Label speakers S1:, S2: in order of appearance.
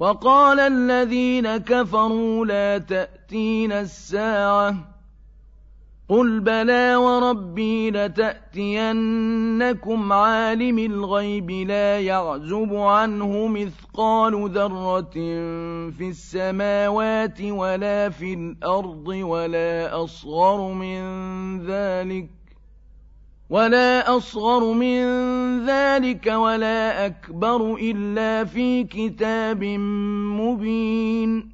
S1: وقال الذين كفروا لا تأتين الساعة قل بلى وربي لتأتينكم عالم الغيب لا يعزب عنه مثقال ذرة في السماوات ولا في الأرض ولا أصغر من ذلك ولا أكبر إلا في كتاب مبين